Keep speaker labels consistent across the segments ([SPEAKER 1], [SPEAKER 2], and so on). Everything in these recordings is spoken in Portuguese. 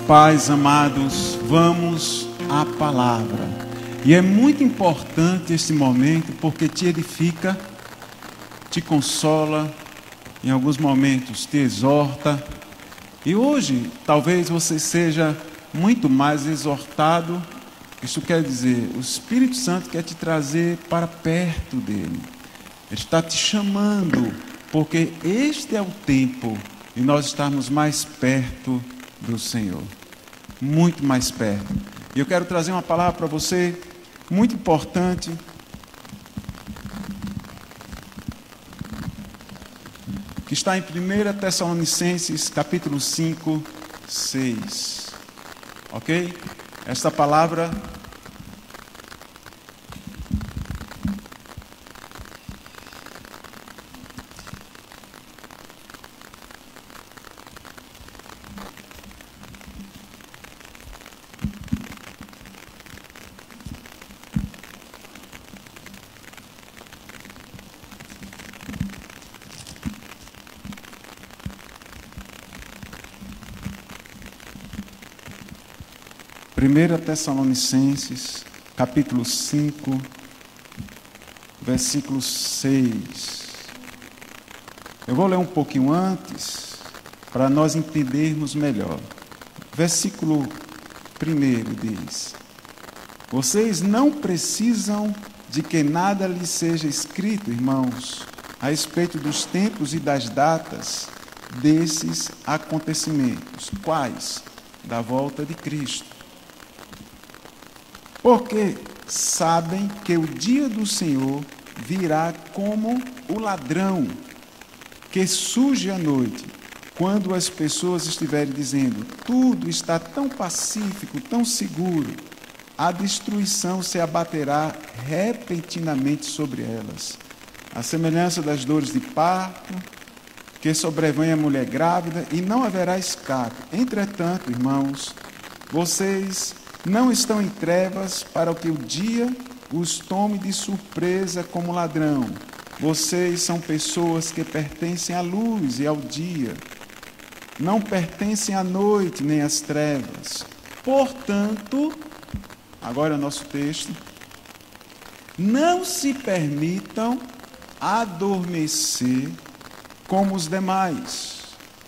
[SPEAKER 1] paz, amados, vamos à palavra. E é muito importante esse momento porque te edifica, te consola, em alguns momentos te exorta. E hoje talvez você seja muito mais exortado. Isso quer dizer, o Espírito Santo quer te trazer para perto dele. Ele está te chamando, porque este é o tempo de nós estarmos mais perto do Senhor. Muito mais perto. E eu quero trazer uma palavra para você, muito importante. Que está em 1 Tessalonicenses, capítulo 5, 6. Ok? Esta palavra... Primeira Tessalonicenses, capítulo 5, versículo 6. Eu vou ler um pouquinho antes, para nós entendermos melhor. Versículo 1 diz: Vocês não precisam de que nada lhes seja escrito, irmãos, a respeito dos tempos e das datas desses acontecimentos. Quais? Da volta de Cristo. Porque sabem que o dia do Senhor virá como o ladrão que surge à noite, quando as pessoas estiverem dizendo, tudo está tão pacífico, tão seguro, a destruição se abaterá repentinamente sobre elas. A semelhança das dores de parto, que sobrevém a mulher grávida, e não haverá escape. Entretanto, irmãos, vocês não estão em trevas para que o dia os tome de surpresa como ladrão. Vocês são pessoas que pertencem à luz e ao dia. Não pertencem à noite nem às trevas. Portanto, agora é o nosso texto, não se permitam adormecer como os demais.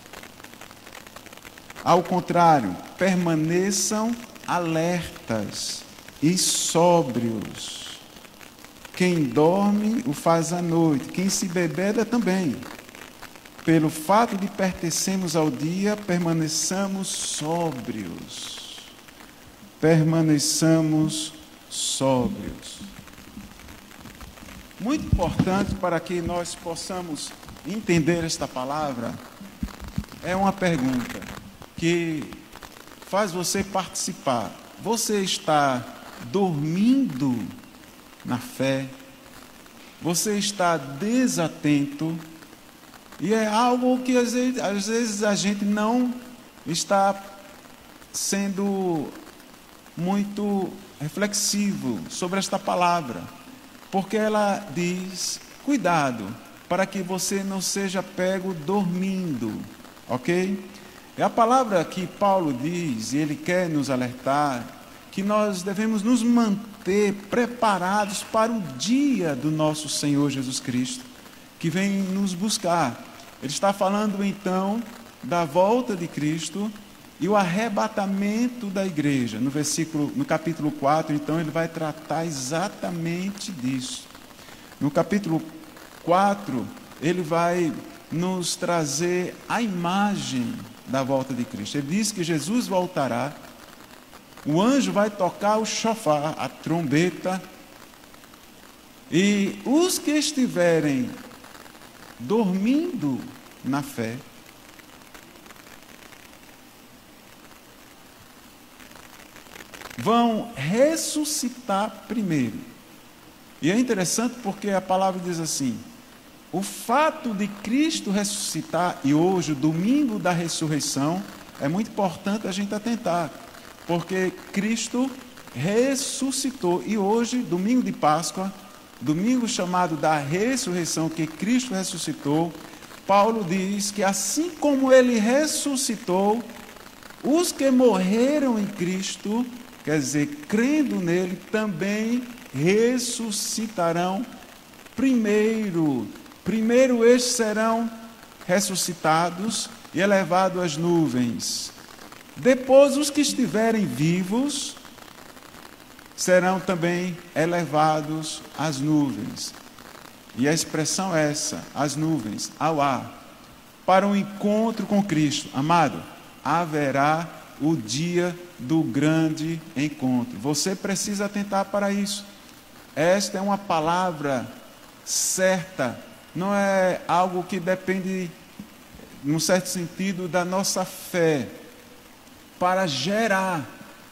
[SPEAKER 1] Ao contrário, permaneçam alertas e sóbrios. Quem dorme o faz à noite, quem se bebeda também. Pelo fato de pertencermos ao dia, permaneçamos sóbrios. Permaneçamos sóbrios. Muito importante para que nós possamos entender esta palavra, é uma pergunta que faz você participar. Você está dormindo na fé? Você está desatento? E é algo que às vezes a gente não está sendo muito reflexivo sobre esta palavra. Porque ela diz, cuidado, para que você não seja pego dormindo. Ok? É a palavra que Paulo diz, e ele quer nos alertar, que nós devemos nos manter preparados para o dia do nosso Senhor Jesus Cristo, que vem nos buscar. Ele está falando então da volta de Cristo e o arrebatamento da igreja. No capítulo 4, então, ele vai tratar exatamente disso. No capítulo 4, ele vai nos trazer a imagem da volta de Cristo. Ele diz que Jesus voltará, o anjo vai tocar o chofar, a trombeta, e os que estiverem dormindo na fé, vão ressuscitar primeiro. E é interessante porque a palavra diz assim, o fato de Cristo ressuscitar, e hoje, o domingo da ressurreição, é muito importante a gente atentar, porque Cristo ressuscitou, e hoje, domingo de Páscoa, domingo chamado da ressurreição, que Cristo ressuscitou, Paulo diz que assim como ele ressuscitou, Os que morreram em Cristo, quer dizer, crendo nele, também ressuscitarão primeiro. Primeiro estes serão ressuscitados e elevados às nuvens. Depois os que estiverem vivos serão também elevados às nuvens. E a expressão é essa, as nuvens, ao ar, para um encontro com Cristo. Amado, haverá o dia do grande encontro. Você precisa atentar para isso. Esta é uma palavra certa, não é algo que depende, num certo sentido, da nossa fé, para gerar,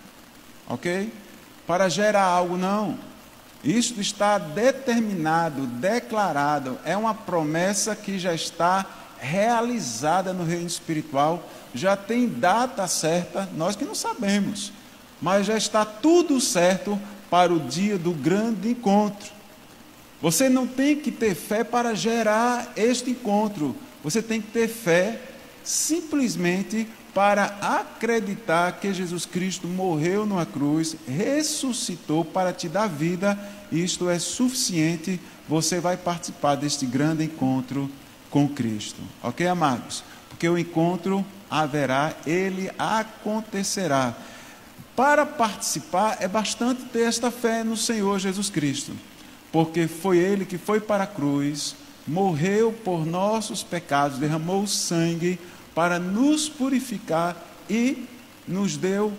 [SPEAKER 1] ok? Para gerar algo, não. Isto está determinado, declarado, é uma promessa que já está realizada no reino espiritual, já tem data certa, nós que não sabemos, mas já está tudo certo para o dia do grande encontro. Você não tem que ter fé para gerar este encontro, você tem que ter fé simplesmente para acreditar que Jesus Cristo morreu numa cruz, ressuscitou para te dar vida, e isto é suficiente, você vai participar deste grande encontro com Cristo. Ok, amados? Porque o encontro haverá, ele acontecerá. Para participar é bastante ter esta fé no Senhor Jesus Cristo, porque foi Ele que foi para a cruz, morreu por nossos pecados, derramou o sangue para nos purificar e nos deu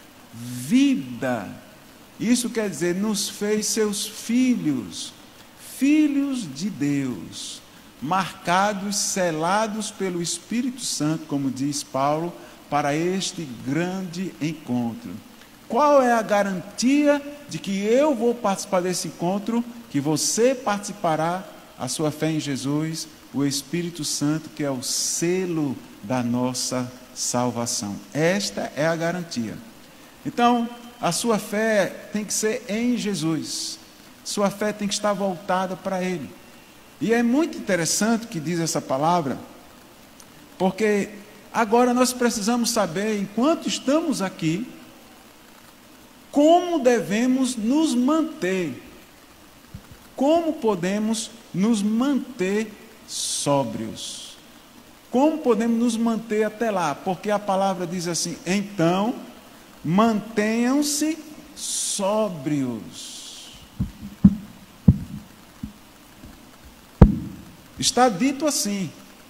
[SPEAKER 1] vida. Isso quer dizer, nos fez seus filhos, filhos de Deus, marcados, selados pelo Espírito Santo, como diz Paulo, para este grande encontro. Qual é a garantia de que eu vou participar desse encontro? Que você participará, a sua fé em Jesus, o Espírito Santo, que é o selo da nossa salvação. Esta é a garantia. Então, a sua fé tem que ser em Jesus. Sua fé tem que estar voltada para Ele. E é muito interessante que diz essa palavra, porque agora nós precisamos saber, enquanto estamos aqui, como devemos nos manter. Como podemos nos manter sóbrios? Como podemos nos manter até lá? Porque a palavra diz assim: então, mantenham-se sóbrios. Está dito assim: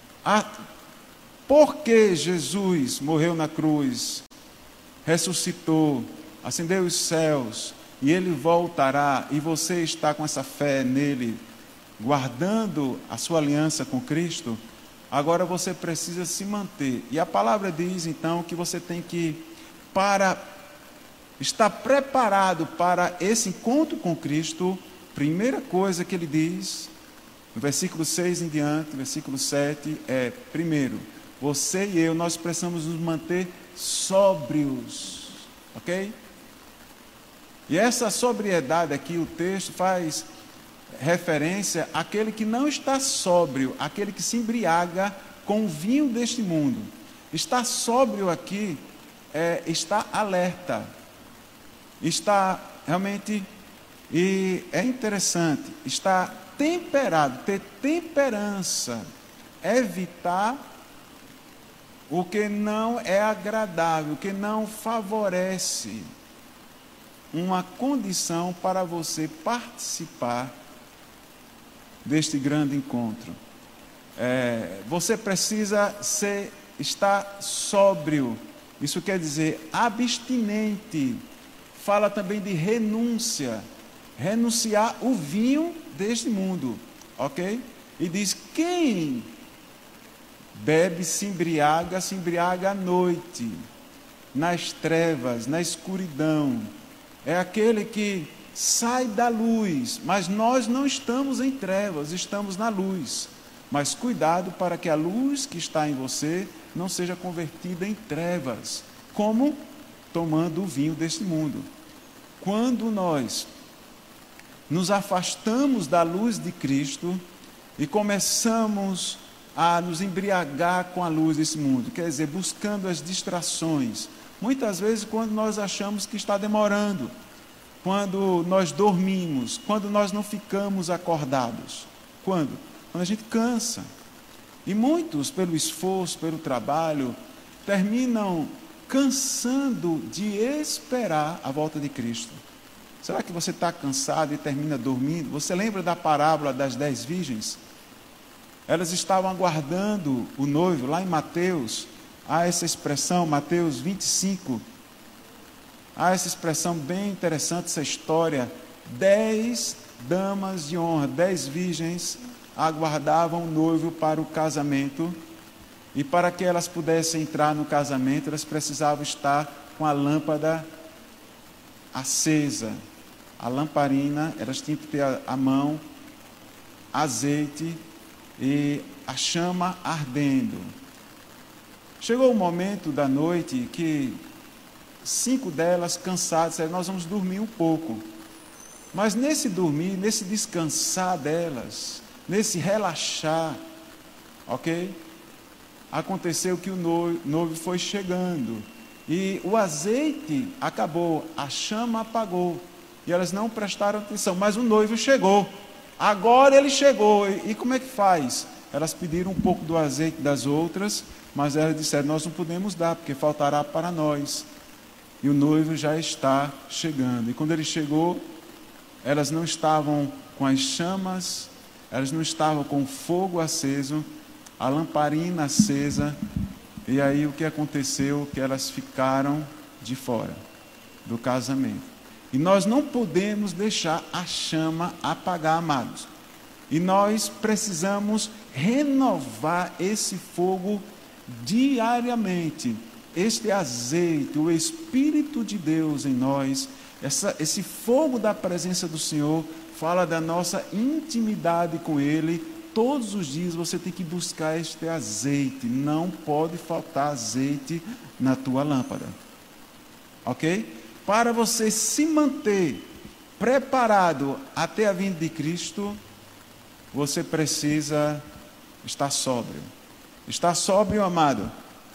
[SPEAKER 1] porque Jesus morreu na cruz, ressuscitou, ascendeu os céus, e Ele voltará, e você está com essa fé nele, guardando a sua aliança com Cristo, agora você precisa se manter. E a palavra diz então que você tem que, para estar preparado para esse encontro com Cristo, primeira coisa que ele diz, no versículo 6 em diante, versículo 7, é, primeiro, você e eu, nós precisamos nos manter sóbrios, ok? E essa sobriedade aqui, o texto faz referência àquele que não está sóbrio, aquele que se embriaga com o vinho deste mundo. Estar sóbrio aqui é estar alerta, está realmente, e é interessante, estar temperado, ter temperança, evitar o que não é agradável, o que não favorece uma condição para você participar deste grande encontro. Você precisa estar sóbrio, isso quer dizer abstinente. Fala também de renúncia, renunciar o vinho deste mundo, ok? E diz: quem bebe se embriaga à noite, nas trevas, na escuridão. É aquele que sai da luz, mas nós não estamos em trevas, estamos na luz. Mas cuidado para que a luz que está em você não seja convertida em trevas, como tomando o vinho deste mundo. Quando nós nos afastamos da luz de Cristo e começamos a nos embriagar com a luz desse mundo, quer dizer, buscando as distrações. Muitas vezes quando nós achamos que está demorando, quando nós dormimos, quando nós não ficamos acordados. Quando? Quando a gente cansa. E muitos, pelo esforço, pelo trabalho, terminam cansando de esperar a volta de Cristo. Será que você está cansado e termina dormindo? Você lembra da parábola das 10 virgens? Elas estavam aguardando o noivo, lá em Mateus, há essa expressão, Mateus 25, há essa expressão bem interessante, essa história, 10 damas de honra, 10 virgens aguardavam o noivo para o casamento, e para que elas pudessem entrar no casamento, elas precisavam estar com a lâmpada acesa, a lamparina, elas tinham que ter à mão azeite e a chama ardendo. Chegou o momento da noite que 5 delas, cansadas, disseram: nós vamos dormir um pouco. Mas nesse dormir, nesse descansar delas, nesse relaxar, ok? Aconteceu que o noivo foi chegando e o azeite acabou, a chama apagou e elas não prestaram atenção, mas o noivo chegou. Agora ele chegou, e como é que faz? Elas pediram um pouco do azeite das outras, mas elas disseram: nós não podemos dar, porque faltará para nós. E o noivo já está chegando. E quando ele chegou, elas não estavam com as chamas, elas não estavam com o fogo aceso, a lamparina acesa. E aí o que aconteceu? Que elas ficaram de fora do casamento. E nós não podemos deixar a chama apagar, amados. E nós precisamos renovar esse fogo diariamente. Este azeite, o Espírito de Deus em nós, esse fogo da presença do Senhor, fala da nossa intimidade com Ele. Todos os dias você tem que buscar este azeite. Não pode faltar azeite na tua lâmpada. Ok? Para você se manter preparado até a vinda de Cristo, você precisa estar sóbrio. Estar sóbrio, amado,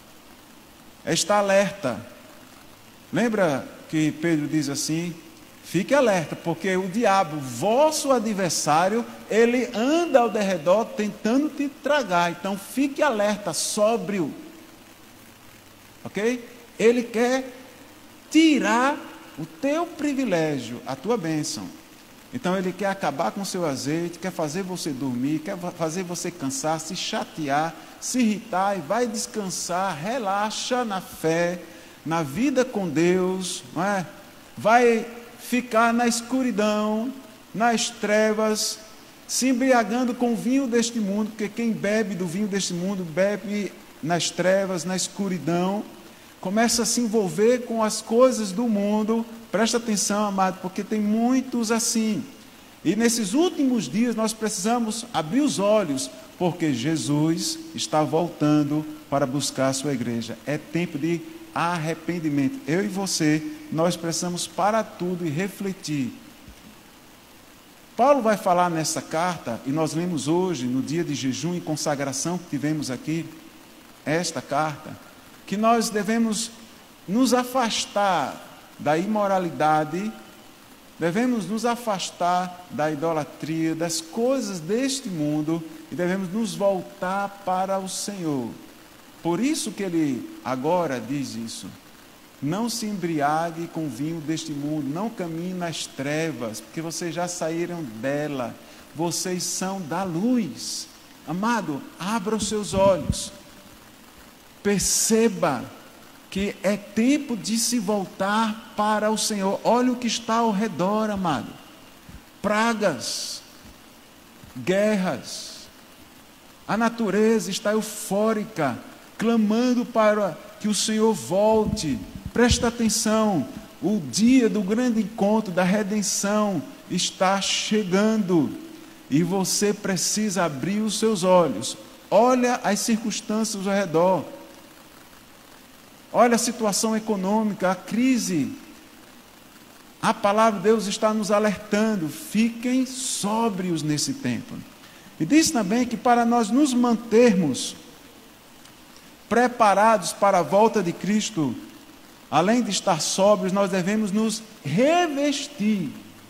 [SPEAKER 1] é estar alerta. Lembra que Pedro diz assim: fique alerta, porque o diabo, vosso adversário, ele anda ao derredor tentando te tragar. Então fique alerta, sóbrio. Ok? Ele quer tirar o teu privilégio, a tua bênção. Então ele quer acabar com o seu azeite, quer fazer você dormir, quer fazer você cansar, se chatear, se irritar, e vai descansar. Relaxa na fé, na vida com Deus, não é? Vai ficar na escuridão, nas trevas, se embriagando com o vinho deste mundo, porque quem bebe do vinho deste mundo bebe nas trevas, na escuridão. Começa a se envolver com as coisas do mundo. Presta atenção, amado, porque tem muitos assim. E nesses últimos dias nós precisamos abrir os olhos, porque Jesus está voltando para buscar a sua igreja. É tempo de arrependimento. Eu e você, nós precisamos parar tudo e refletir. Paulo vai falar nessa carta, e nós lemos hoje, no dia de jejum e consagração que tivemos aqui, esta carta, que nós devemos nos afastar da imoralidade, devemos nos afastar da idolatria, das coisas deste mundo, e devemos nos voltar para o Senhor. Por isso que ele agora diz isso: não se embriague com o vinho deste mundo, não caminhe nas trevas, porque vocês já saíram dela, vocês são da luz. Amado, abra os seus olhos, perceba que é tempo de se voltar para o Senhor. Olha o que está ao redor, amado: pragas, guerras, a natureza está eufórica, clamando para que o Senhor volte. Presta atenção, o dia do grande encontro, da redenção, está chegando, e você precisa abrir os seus olhos. Olha as circunstâncias ao redor. Olha a situação econômica, a crise. A palavra de Deus está nos alertando: fiquem sóbrios nesse tempo. E diz também que para nós nos mantermos preparados para a volta de Cristo, além de estar sóbrios, nós devemos nos revestir.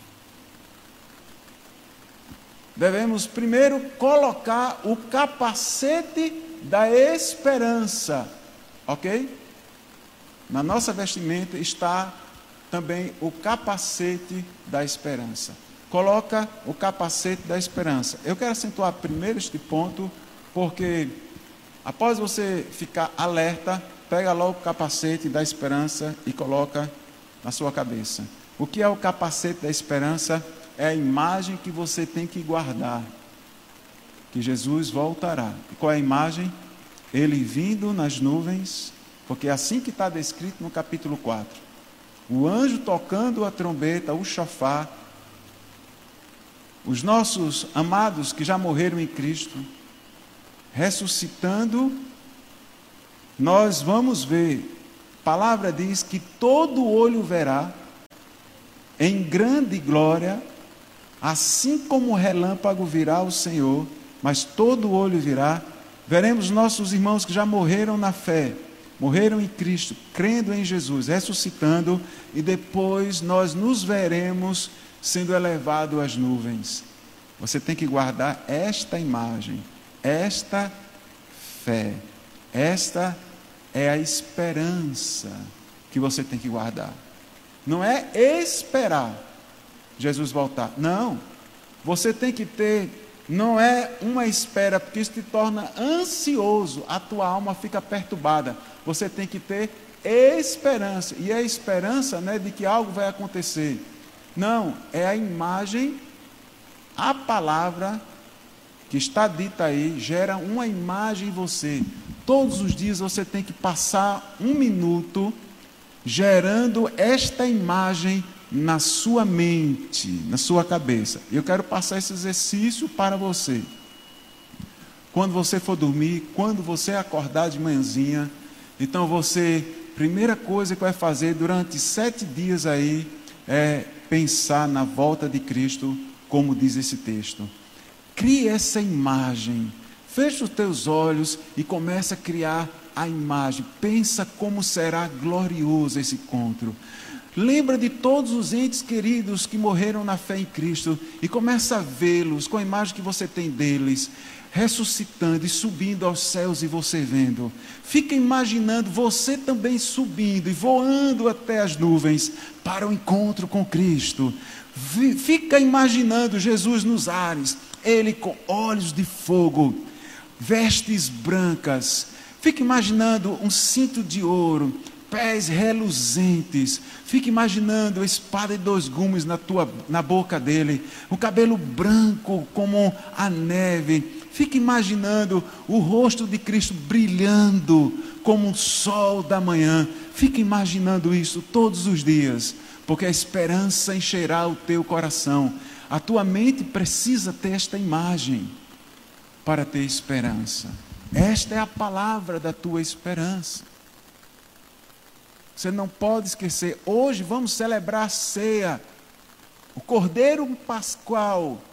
[SPEAKER 1] Devemos primeiro colocar o capacete da esperança, ok? Na nossa vestimenta está também o capacete da esperança. Coloca o capacete da esperança. Eu quero acentuar primeiro este ponto, porque após você ficar alerta, pega logo o capacete da esperança e coloca na sua cabeça. O que é o capacete da esperança? É a imagem que você tem que guardar, que Jesus voltará. E qual é a imagem? Ele vindo nas nuvens, porque é assim que está descrito no capítulo 4. O anjo tocando a trombeta, o chofar, os nossos amados que já morreram em Cristo, ressuscitando, nós vamos ver, a palavra diz que todo olho verá, em grande glória, assim como o relâmpago virá o Senhor, mas todo olho virá, veremos nossos irmãos que já morreram na fé, morreram em Cristo, crendo em Jesus, ressuscitando, e depois nós nos veremos sendo elevado às nuvens. Você tem que guardar esta imagem, esta fé, esta é a esperança que você tem que guardar. Não é esperar Jesus voltar. Não. Você tem que ter, não é uma espera, porque isso te torna ansioso, a tua alma fica perturbada. Você tem que ter esperança. E a esperança não é de que algo vai acontecer. Não, é a imagem, a palavra que está dita aí, gera uma imagem em você. Todos os dias você tem que passar 1 minuto gerando esta imagem na sua mente, na sua cabeça. Eu quero passar esse exercício para você. Quando você for dormir, quando você acordar de manhãzinha, então você, primeira coisa que vai fazer durante 7 dias aí, é pensar na volta de Cristo, como diz esse texto. Crie essa imagem, feche os teus olhos e comece a criar a imagem. Pensa como será glorioso esse encontro. Lembra de todos os entes queridos que morreram na fé em Cristo e começa a vê-los com a imagem que você tem deles, ressuscitando e subindo aos céus e você vendo. Fica imaginando você também subindo e voando até as nuvens para o encontro com Cristo. Fica imaginando Jesus nos ares, Ele com olhos de fogo, vestes brancas. Fica imaginando um cinto de ouro, pés reluzentes. Fica imaginando a espada de 2 gumes na boca dele, o cabelo branco como a neve. Fica imaginando o rosto de Cristo brilhando como o sol da manhã. Fica imaginando isso todos os dias, porque a esperança encherá o teu coração. A tua mente precisa ter esta imagem para ter esperança. Esta é a palavra da tua esperança. Você não pode esquecer. Hoje vamos celebrar a ceia. O Cordeiro Pascual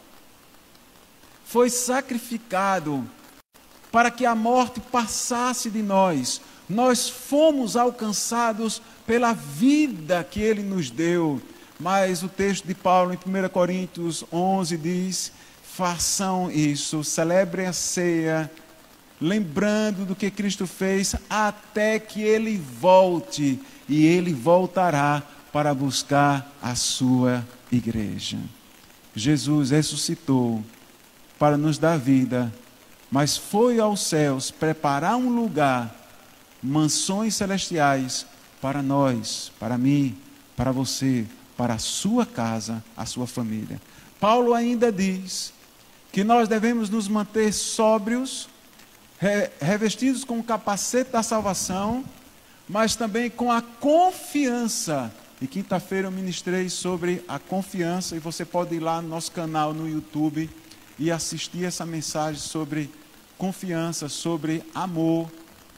[SPEAKER 1] foi sacrificado para que a morte passasse de nós. Nós fomos alcançados pela vida que Ele nos deu. Mas o texto de Paulo em 1 Coríntios 11 diz: façam isso, celebrem a ceia, lembrando do que Cristo fez, até que Ele volte, e Ele voltará para buscar a sua igreja. Jesus ressuscitou para nos dar vida, mas foi aos céus preparar um lugar, mansões celestiais, para nós, para mim, para você, para a sua casa, a sua família. Paulo ainda diz que nós devemos nos manter sóbrios, revestidos com o capacete da salvação, mas também com a confiança. E quinta-feira eu ministrei sobre a confiança, e você pode ir lá no nosso canal no YouTube e assistir essa mensagem sobre confiança, sobre amor.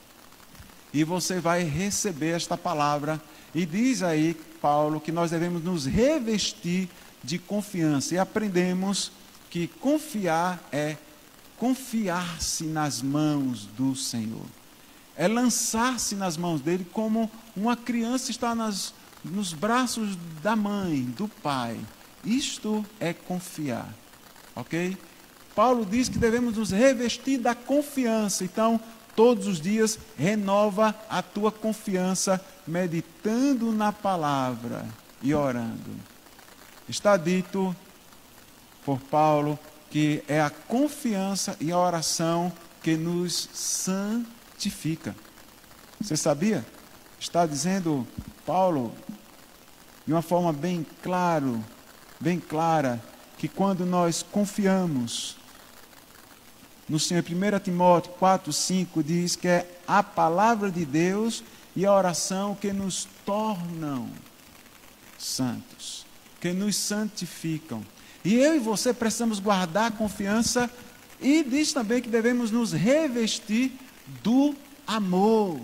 [SPEAKER 1] E você vai receber esta palavra. E diz aí, Paulo, que nós devemos nos revestir de confiança. E aprendemos que confiar é confiar-se nas mãos do Senhor. É lançar-se nas mãos dele como uma criança está nos braços da mãe, do pai. Isto é confiar, ok? Paulo diz que devemos nos revestir da confiança. Então, todos os dias, renova a tua confiança, meditando na palavra e orando. Está dito por Paulo que é a confiança e a oração que nos santifica. Você sabia? Está dizendo Paulo, de uma forma bem clara, que quando nós confiamos no Senhor, 1 Timóteo 4:5 diz que é a palavra de Deus e a oração que nos tornam santos, que nos santificam. E eu e você precisamos guardar a confiança, e diz também que devemos nos revestir do amor.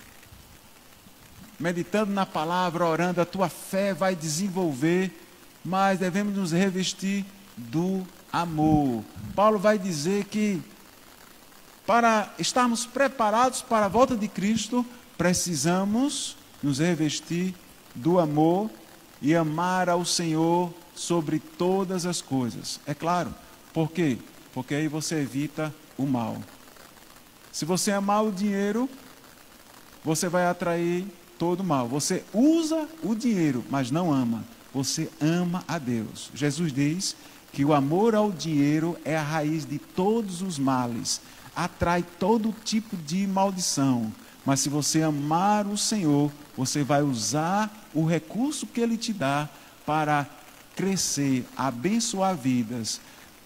[SPEAKER 1] Meditando na palavra, orando, a tua fé vai desenvolver, mas devemos nos revestir do amor. Paulo vai dizer que para estarmos preparados para a volta de Cristo, precisamos nos revestir do amor e amar ao Senhor sobre todas as coisas. É claro, por quê? Porque aí você evita o mal. Se você amar o dinheiro, você vai atrair todo o mal. Você usa o dinheiro, mas não ama. Você ama a Deus. Jesus diz que o amor ao dinheiro é a raiz de todos os males. Atrai todo tipo de maldição. Mas se você amar o Senhor, você vai usar o recurso que Ele te dá para crescer, abençoar vidas,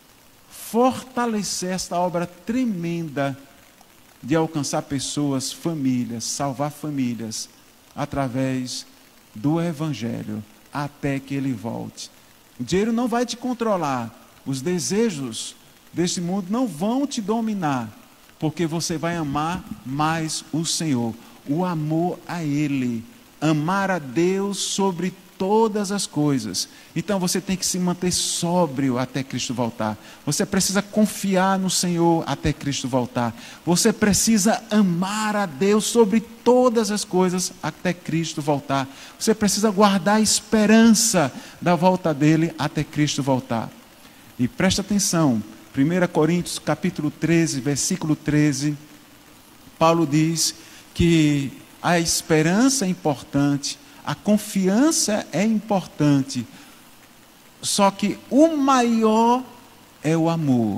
[SPEAKER 1] fortalecer esta obra tremenda de alcançar pessoas, famílias, salvar famílias, através do Evangelho, até que Ele volte. O dinheiro não vai te controlar, os desejos deste mundo não vão te dominar, porque você vai amar mais o Senhor, o amor a Ele, amar a Deus sobre todas as coisas. Então você tem que se manter sóbrio até Cristo voltar. Você precisa confiar no Senhor até Cristo voltar. Você precisa amar a Deus sobre todas as coisas até Cristo voltar. Você precisa guardar a esperança da volta dele até Cristo voltar. E presta atenção, 1 Coríntios capítulo 13, versículo 13, Paulo diz que a esperança é importante, a confiança é importante, só que o maior é o amor,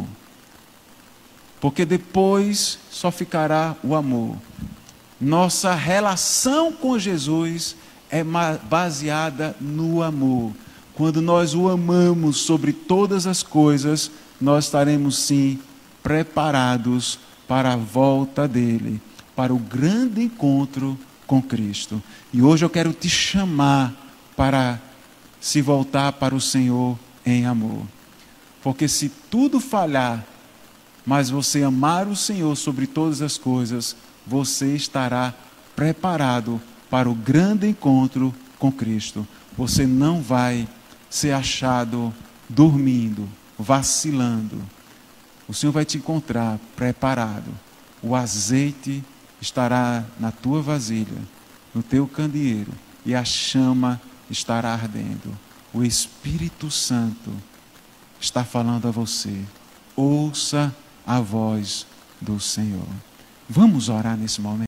[SPEAKER 1] porque depois só ficará o amor. Nossa relação com Jesus é baseada no amor. Quando nós o amamos sobre todas as coisas, nós estaremos sim preparados para a volta dele, para o grande encontro com Cristo. E hoje eu quero te chamar para se voltar para o Senhor em amor. Porque se tudo falhar, mas você amar o Senhor sobre todas as coisas, você estará preparado para o grande encontro com Cristo. Você não vai ser achado dormindo, vacilando. O Senhor vai te encontrar preparado. O azeite estará na tua vasilha, no teu candeeiro, e a chama estará ardendo. O Espírito Santo está falando a você. Ouça a voz do Senhor. Vamos orar nesse momento.